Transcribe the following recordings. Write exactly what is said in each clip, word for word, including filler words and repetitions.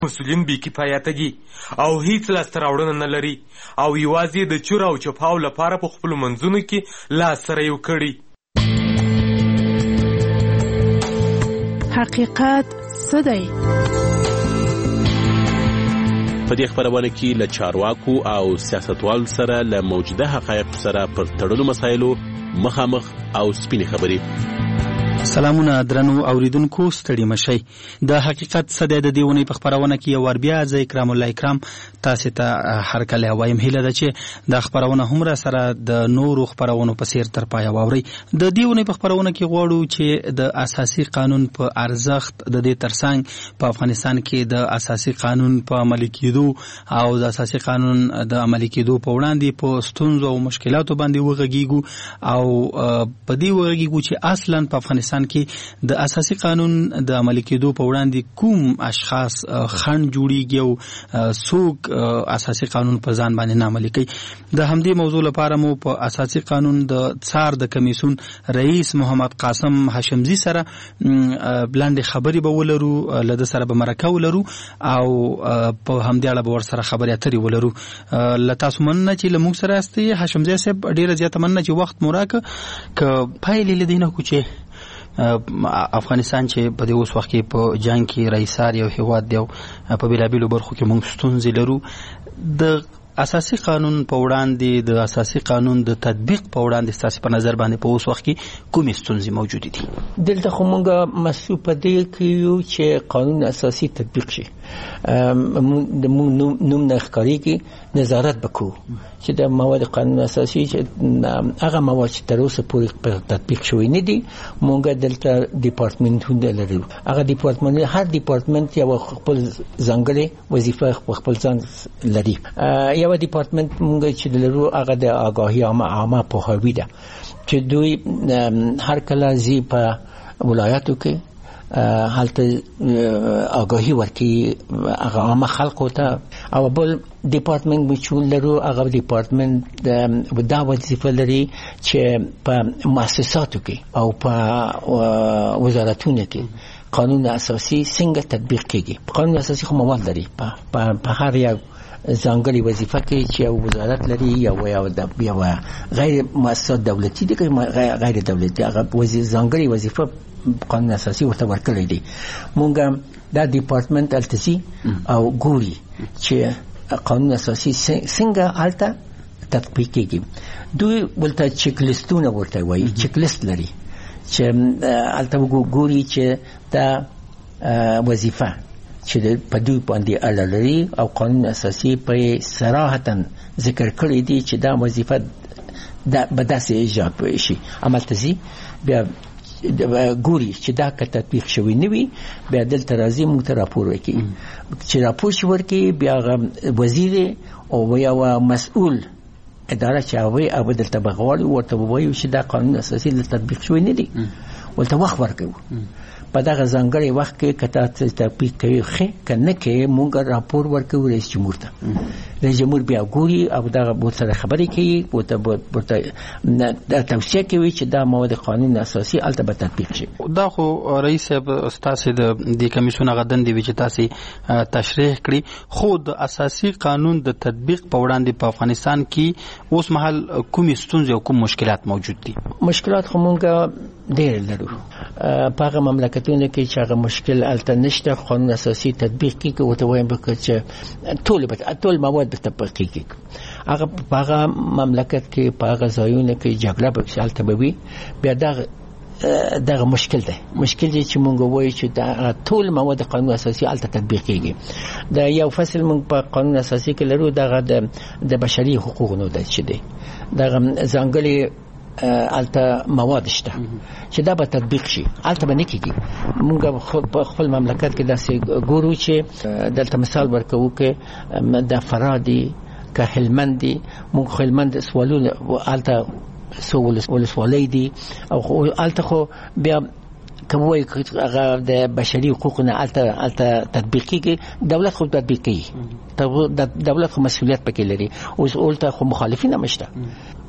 مسؤلین بې کفایته دي او هیڅ لاسته راوړنه نه لري او یوازې د چور او چپاو لپاره په خپلو منځونو کې لاس سره یو کړي. حقیقت څه دی؟ په دې خبرونه کې له چارواکو او سیاستوالو سره له موجوده حقایقو سره پر تړلو مسایلو مخامخ او سپینې خبرې. سلامونه درنو اوریدونکو، ستړي مشئ. د حقیقت څه دی د دې ونې په خپرونه کې یو ور بیا زه اکرام الله اکرام تاسو ته هر کله وایم هیله ده چې د خپرونه هم را سره د نورو خپرونو په څیر تر پایه واورئ. د دې ونې په خپرونه کې غواړو چې د اساسي قانون په ارزښت، د دې ترڅنګ په افغانستان کې د اساسي قانون په عملي کېدو او د اساسي قانون د عملي کېدو په وړاندې په ستونزو او مشکلاتو باندې وغږیږو او په دې وغږیږو چې اصلا په افغانستان کې د اساسي قانون د عملي کېدو په وړاندې کوم اشخاص خنډ جوړیږي او څوک اساسي قانون په ځان باندې نه عملي کوي. د همدې موضوع لپاره مو په اساسي قانون د څار د کمیسیون رئیس محمد قاسم هاشمزي سره بلند خبرې به ولرو، له سره به مرکه ولرو او په همدې اړه به ور سره خبرې اترې ولرو. له تاسو مننه چې له موږ سره یاستئ. هاشمزي صاحب ډیره زیاته مننه چې وخت مو راکړ. که پایلې له دې نه کو چې افغانستان چې په دې اوس وخت کې په جنگ کې رئیسار یو هیواد دی او په بیلابیلو برخو کې موږ ستونزې لرو، د اساسي قانون په وړاندې د اساسي قانون د تطبیق په وړاندې ستاسو په نظر باندې په اوس وخت کې کومې ستونزې موجودې دي؟ دلته خو موږ مسؤل په دې کې یو چې قانون اساسي تطبیق شي. د موږ نوم نه ښکارېږي نظارت وکړو چې د مواد قانون اساسي چې هغه مواد چې تر اوسه پورې په تطبیق شوی نه دي. موږ دلته ډپارټمنټونه لرو. هغه ډپارټمنټ هر ډپارټمنټ یو خپل ځانګړې وظیفه خپل ځان لري. یو ډپارټمنټ موږ چې لرو هغه د آگاهی عامه عامه پوهاوی ده چې دوی هر کله زی په ولایاتو کې حالته آگاهی ورکي هغه عامه خلکو ته. او بل ډپارټمنټ چې لرو هغه ډپارټمنټ دا وظیفه لري چې په مؤسساتو کې او په وزارتونو کې قانون اساسي څنګه تطبیق کیږي. قانون اساسي خو مواد لري په هر یو ځانګړي وظیفه کې چې وزارت لري یا یو یا غیر مؤسسات دولتي دي غیر دولتي هغه ځانګړي وظیفه قانون اساسي ورته ورکړي دي. مونږ دا ډپارټمنټ التسي او ګوري چې قانون اساسي څنګه حالته تطبیق کیږي. دوی ولته چیک لیستونه ورته وایي، چیک لیست لري چې حالته ګوري چې دا وظیفه چې په دوی باندې اړه لري او قانون اساسي په صراحتاً ذکر کړی دی چې دا وظیفه دا به داسې اجرا شي. عملتزي بیا ګوري چې دا که تطبیق شوی نه وي بیا دلته راځي موږ ته راپور ورکړي. چې راپور شي ورکړي بیا وزیر او یا مسؤل اداره چې هغه او دلته بغواړي ورته وایي چې دا قانون اساسي له تطبیق شوی نه دی، ولته وخت ورکوي. په دغه ځانګړي وخت کې کته تطبیق کوي خې کنه کې مونږ راپور ورکوي رئیس جمهور ته. رئیس جمهور بیا ګوري او دغه بو سره خبرې کوي، بوته بوته د توصیه کوي چې دا مواد قانون اساسي الته به تطبیق شي. دا خو رئیس صاحب استاد د دې کمیسیون غدن دی چې تاسو تشریح کړی، خو د اساسي قانون د تطبیق په وړاندې په افغانستان کې اوس مهال کومې ستونزې او کوم مشکلات موجود دي؟ مشکلات خو مونږ ډېر لرو. په هغه مملکتونو کې چې هغه مشکل الته نشته قانون اساسي تطبیق کیږي او ته وایم چې ټول ټول مواد به تطبیق کیږي. هغه په هغه مملکت کې په هغه ځایونو کې جګړه به شالته به وي بیا دا دغه مشکل دی. مشکل دی چې مونږ وایو چې دا ټول مواد قانون اساسي الته تطبیق کیږي. دا یو فصل مونږ په قانون اساسي کې لرو دغه د بشري حقوقو د چي دی دغه ځانګړي الته مواد شته چې دا به تطبیق شي الته به نه کیږي. مونږ په خپل مملکت کې داسې ګورو چې دلته مثال ورکوو کې د فرادي که هلمندي مونږ هلمند سوالونه الته سو ولسوالۍ دي او الته خو بیا کوم وایي هغه د بشري حقوقو نه الته الته تطبیق کیږي. دولت خو تطبیق کوي، دولت خو مسؤلیت پکې لري. اوس الته خو مخالفین هم شته.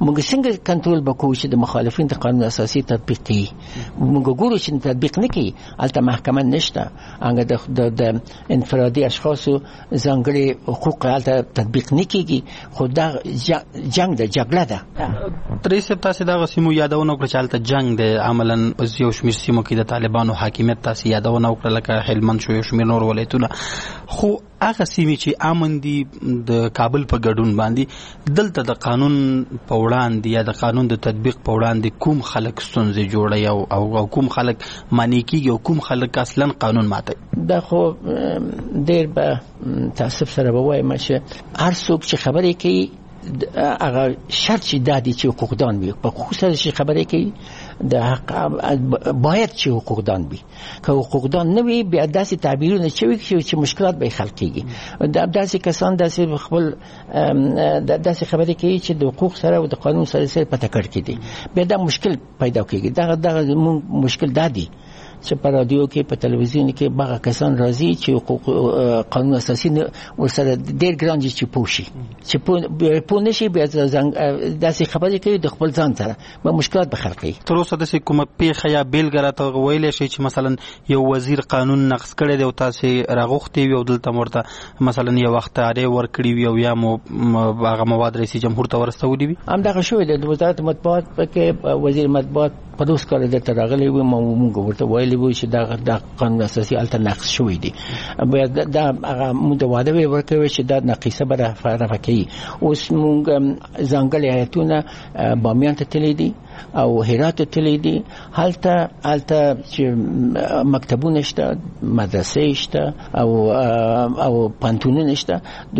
موږ څنګه کنټرول وکړو چې د مخالفین د قانون اساسي تطبیق کړي؟ موږ ګورو چې تطبیق نه کوي، البته محکمه نشته، هغه د انفرادي اشخاصو ځانګړي حقوق البته تطبیق نه کیږي، خو دا جنگ ده، جګړه ده. ترې صاحب تاسو دا سیمو یادونه وکړه چې هلته جنگ دی، عملاً په یو شمېر سیمو کې د طالبانو حاکمیت تاسو یادونه وکړه لکه هلمند شو، یو شمېر نور ولایتونه، خو هغه سیمې چې امن دي د کابل په ګډون باندې دلته د قانون په وړاندې یا د قانون د تطبیق په وړاندې کوم خلک ستونزې جوړوي او او کوم خلک معنی کېږي او کوم خلک اصلا قانون ماتوي؟ دا خو ډېر به تاسف سره ووایم چې هر څوک چې خبرې کوي هغه شرط چې دا دي چې حقوقدان وي، په خصوصا چې خبرې کوي د حق باید چې حقوقدان وي، که حقوقدان نه وي بیا داسې تعبیرونه چوي چې مشکلات به خلق کیږي. دا داسې کسان داسې خپل داسې خبرې کوي چې د حقوق سره او د قانون سره سره په ټکر کې دي، بیا دا مشکل پیدا کیږي. دا دا مشکل دا دی چې په رادیو کې په تلویزیون کې باغ کسان راځي چې حقوق قانون اساسي ورسره ډېر ګران دي چې پوښي چې په نشي بیا داسې خبرې کوي د خپل ځان سره به مشکلات به خلق کوي. تر اوسه داسې کومه پیښه یا بیلګه راته ویلی شي چې مثلا یو وزیر قانون نقض کړی دی او تاسې راغوښتې وي او دلته ورته مثلا یو وخت اړې ورکړي وي او یا مو هغه مواد رئیس جمهور ته ورستولي وي؟ همدغه شوی دی. د وزارت مطبوعات کې وزیر مطبوعات په دوس کال درته راغلی وي، موږ ورته ویلي وو چې دا د قانون اساسي الته نقض شوی دی، بیا دا هغه موږ د واده ورکوي چې دا نقیصه به رفع کوي. اوس موږ ځانګړي هیئتونه بامیان ته تللي دي او هرات ته تللي دي، هلته هلته چې مکتبونه شته، مدرسې شته او او پانتونونه شته،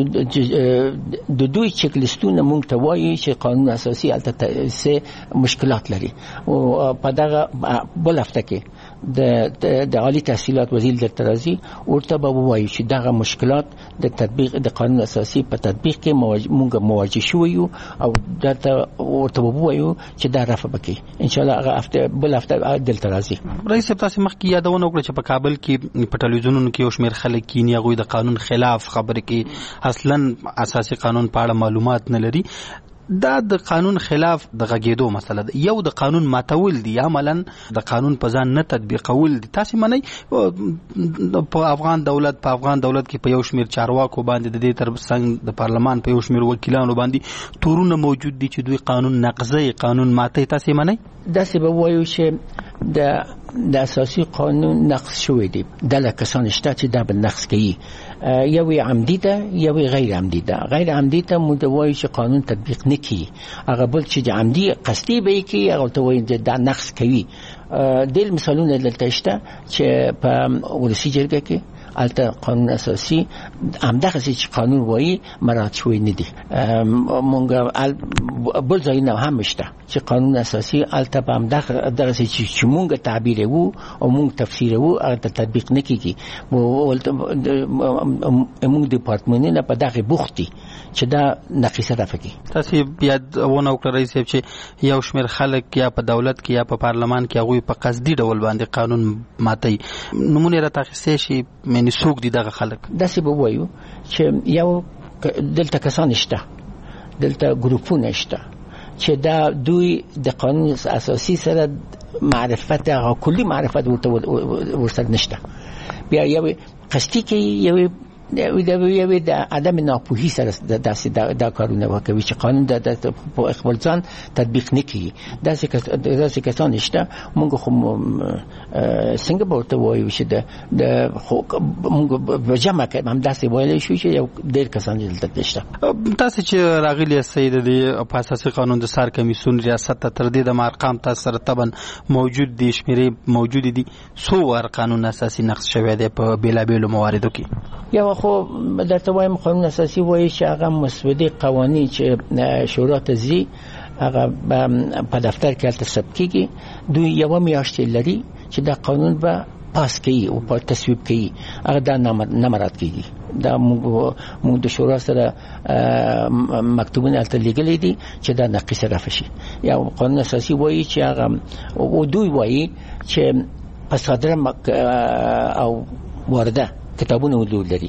د دوی چک لیستونه موږ ته وایي چې قانون اساسي هلته څه مشکلات لري. او په دغه بل هفته کې د د عالی تحصیلات وزیر درته راځي ورته به ووایي چې دغه مشکلات د تطبیق د قانون اساسي په تطبیق کې موږ مواجه شو یو او درته ورته ووایو چې دا رفع وکړي. ان شاء الله هغه هفته بل هفته دلته راځي. رئیس صاحب تاسو مخکې یادونه وکړه چې په کابل کې په ټلویزیونونو کې یو شمېر خلک کینی هغوی د قانون خلاف خبرې کوي، اصلا اساسي قانون په اړه معلومات نه لري. دا د قانون خلاف د غږېدو مسله ده، یو د قانون ماتول دي، عملاً د قانون په ځان نه تطبیقول دي. تاسې منئ په افغان دولت په افغان دولت کې په یو شمېر چارواکو باندې د دې تر څنګ د پارلمان په یو شمېر وکیلانو باندې تورونه موجود دي چې دوی قانون نقضوي، قانون ماتوي. تاسې منئ؟ داسې به ووایو چې د د اساسي قانون نقض شوی دی، دله کسان شته چې دا به نقض کوي، یوې عمدي ده یوې غیر عمدي ده. غیر عمدي ته موږ وایو چې قانون تطبیق نه کوي، هغه بل چې عمدي قصدي به یې کوي هغه ته وایي دا نقض کوي. ډېر مثالونه دلته شته چې په ولسي جرګه کې البته قانون اساسي همدغه چې قانون وایي مراعات شوی نه دي. مونږ بل ځایونه هم شته چې قانون اساسي البته په همدغه دغه چې مونږ تعبیر وو او مونږ تفسیر وو هغه تطبیق نه کیږي. مونږ ډپارټمنټونه په دغه بوختي چې دا نقیصه رافع کوي. تاسو یادونه وکړه رئیس صاحب چې یو شمېر خلک یا په دولت کې یا په پارلمان کې هغوی په قصدي ډول باندې قانون ماتوي. نمونه راته اخیستی شي یعنې څوک دي دغه خلک؟ داسې به ووایو چې یو دلته کسان شته، دلته ګروپونه شته چې دا دوی د قانون اساسي سره معرفت هغه کلي معرفت ورسره نشته، بیا یو قصدي کوي، یو یو د عدم ناپوهي سره داسې دا کارونه وکوي چې قانون د خپل ځان تطبیق نه کوي. داسې کسان شته. موږ خو څنګه به ورته وایو چې د موږ په جمع کې همداسې ویلی شو چې یو ډېر کسان دلته شته. تاسې چې راغلي یاستئ د دې په اساسي قانون د سر کمیسیون ریاست ته، تر دې دمه ارقام تاسو سره طبعا موجود دي، شمېرې موجودې دي. څو وار قانون اساسي نقض شوی دی په بېلابېلو مواردو کې؟ یو خو درته وایم قانون اساسي وایي چې هغه مسودې قوانین چې شورا ته ځي هغه په دفتر کې هلته ثبت کېږي، دوی یوه میاشت لري چې دا قانون به پاس کوي او په تصویب کوي، هغه دا نه مراعات کېږي. دا موږ د شورا سره مکتوبونه هلته لیږلي دي چې دا نقیصه رفع شي. یا قانون اساسي وایي چې هغه او دوی وایي چې په صادره او وارده کتابونه ودود لري،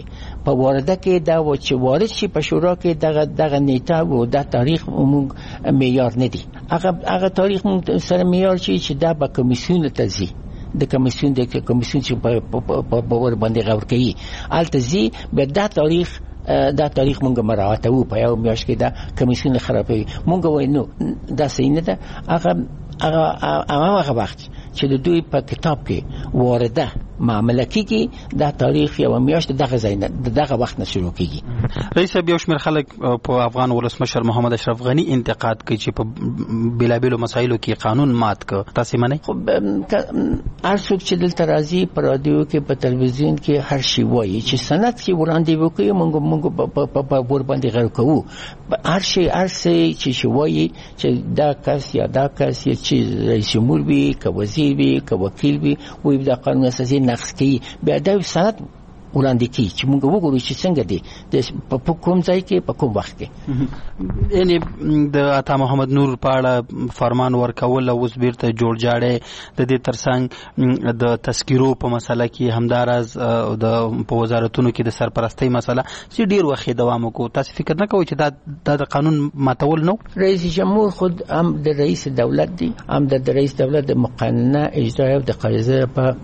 په وارده کې دا و چې وارد شي په شورا کې دغه دغه نیټه او د تاریخ موږ معیار نه دی. هغه هغه تاریخ موږ سره معیار شي چې دا به کمیسیون ته ځي، د کمیسیون د کمیسیون چې په ور باندې غور کوي الته ځي به دا تاریخ دا تاریخ مونږ مراعاتو په یو میاشت کې دا کمیسیون خرابوي. مونږ وایو نو دا صحیح نه ده. هغه هغه هغه وخت چې د دوی په کتاب کې وارده معامله کیږي دا تاریخ یو میاشت دغه ځای نه دغه وخت نه شروع کیږي. رئیس صاحب، یو شمېر خلک په افغان ولسمشر محمد اشرف غنی انتقاد کوي چې په بیلابیلو مسایلو کې قانون مات کړ. تاسو منئ؟ خو هر څوک چې دلته راځي په رادیو کې په تلویزیون کې هر شي وایي چې سند کې وړاندې وکړي مونږ مونږ په ور باندې غږ کوو. هر شي هر څه چې شي وایي چې دا کس یا دا کس چې رئیس جمهور وي که وزیر وي که وکیل وي وایي دا قانون اساسي نقض کوي، بیا دا سند وړاندې کوي چې موږ وګورو چې څنګه دی په کوم ځای کې په کوم وخت کې. یعنی د عطا محمد نور په اړه فرمان ورکول او اوس بیرته جوړ جاړی د دې ترڅنګ د تذکیرو په مسله کې همداراز د په وزارتونو کې د سرپرستۍ مسله چې ډیر وخت دوام وکړو. تاسو فکر نه کوئ چې دا د قانون ماتول نو؟ رئیس جمهور خود هم د رئیس دولت دی، هم د رئیس دولت د مقننه اجرایه او د قاضي په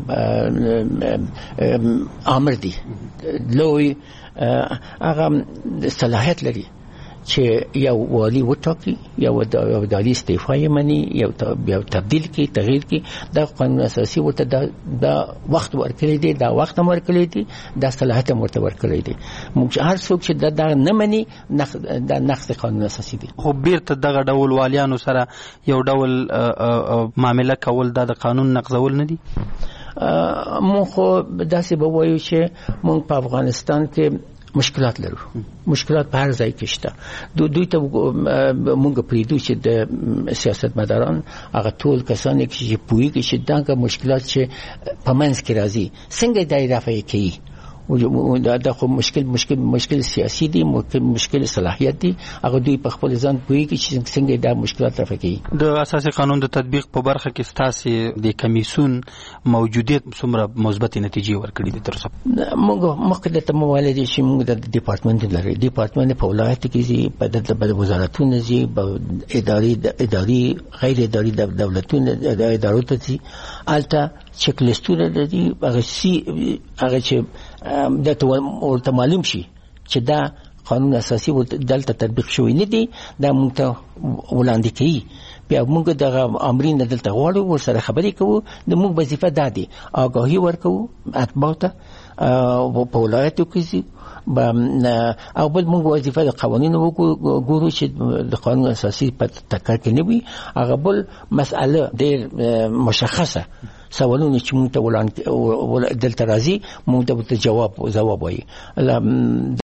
امر دی. لوی هغه صلاحیت لري چې یو والی وټاکي، یو د والی استعفا یې مني، یو یو تبدیل کی تغییر کی. دا قانون اساسي ورته دا, دا وخت ورکړی دی، دا وخت هم ورکړی دی، دا صلاحیت هم ورته ورکړی دی. موږ هر څوک چې دا, دا نه مني دا نقض قانون اساسي دی. خو بیرته دغه ډول والیانو سره یو ډول معامله کول دا د قانون نقضول نه دي. مونږ خو داسې به وایو چې مونږ په افغانستان کې مشکلات لرو، مشکلات په هر ځای کې شته. دوی ته مونږ پریدو چې د سیاستمداران هغه ټول کسان چې پوهیږي چې دغه مشکلات چې په منځ کې راځي څنګه دای رافع کوي. دا خو مشکل مشکل مشکل سیاسي دي، مشکل صلاحیت دي. هغه دوی په خپل ځان پوهیږي چې څنګه دا مشکلات رافع کوي. د اساسي قانون د تطبیق په برخه کې ستاسو د کمیسیون موجودیت څومره مثبت نتیجې ورکړي دي تر اوسه؟ موږ مخکې ته موالې دي چې موږ د ډپارټمنټ لري، ډپارټمنټ په ولایت کې زی په د وزارتونو زی په اداري اداري غیر اداري دولتونو د ادارو ته زی الته چک لیستونه دي. هغه سی هغه چې دا ورته معلوم شي چې دا قانون اساسي دلته تطبیق شوی نه دی، دا موږ ته وړاندې کوي. بیا موږ دغه امرین دلته غواړو ورسره خبرې کوو. د موږ وظیفه دا دی آگاهي ورکوو اتباع ته په ولایتو کې او بل موږ وظیفه د قوانینو وګورو چې د قانون اساسي په ټکر کې نه وي. هغه بل مسأله ډېر مشخصه سوالونه چې موږ ته وړاندې دلته راځي موږ ته جواب جواب وایي.